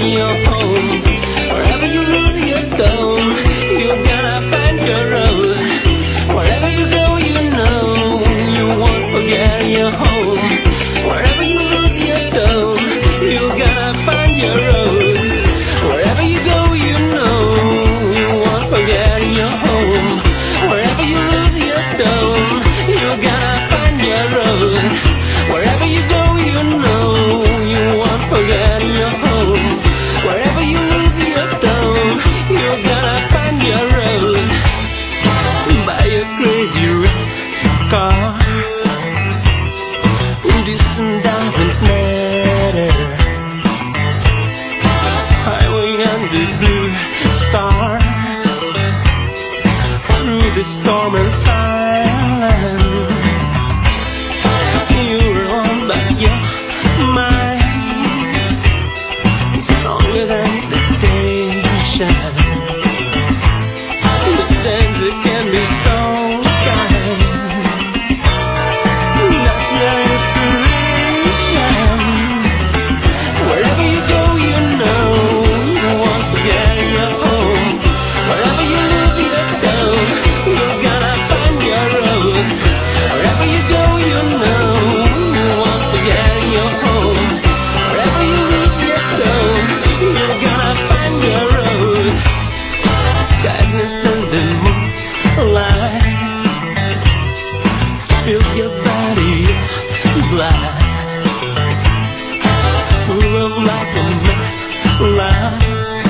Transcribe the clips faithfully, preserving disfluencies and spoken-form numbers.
your home. Wherever you lose your dome, you gotta find your road. Wherever you go, you know you won't forget your home. Wherever you lose your dome, you gotta find your road. Wherever you go, you know you won't forget your home. Wherever you lose your dome, you gotta find your road. Wherever you go, you know you won't forget your home. Wherever you lose your dome, you gotta find your road. Buy a crazy red car. Distance doesn't matter. Highway under blue star. Through the storm and silence, you're on by your mind, stronger than the station. The danger can be so kind. That's your inspiration. Wherever you go, you know you won't forget your home. Wherever you lose your dome, you gotta find your road. Wherever you go, you know you won't forget your home. Wherever you lose your dome, you gotta find your road. Darkness and the moonlight fill your body blind, full of like a light,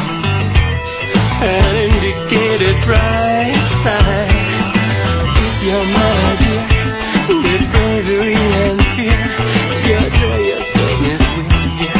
an indicated bright side. If you're my dear, the bravery and fear, your joy, your sadness with you.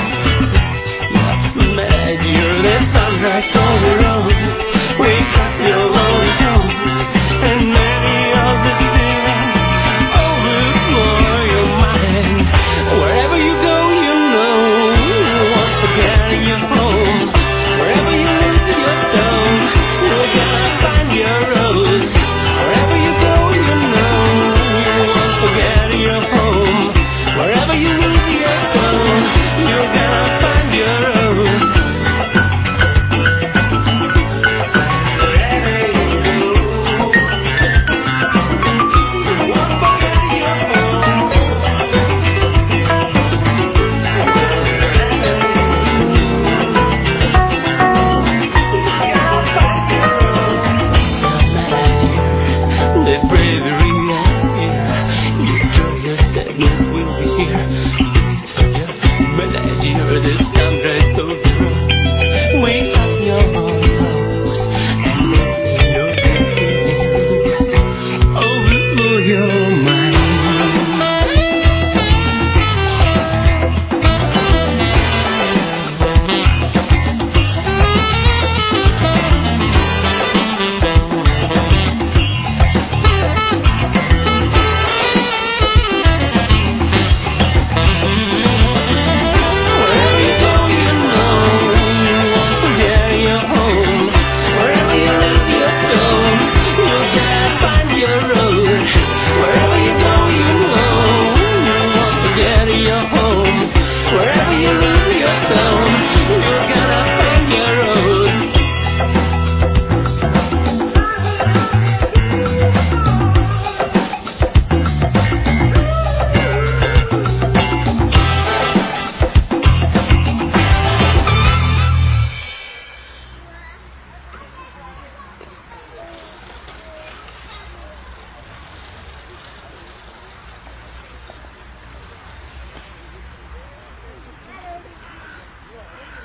My dear, the sunrise on the road, wake up your lonely toes, and many of the feelings overflow your mind. Wherever you go, you know you won't forget your home. Wherever you lose your dome, you gotta find your road. Wherever you go, you know you won't forget your home. Wherever you lose your dome, you gotta find your road. Wherever you go, you won't forget your home. The bravery and fear, your joy, your sadness will be here.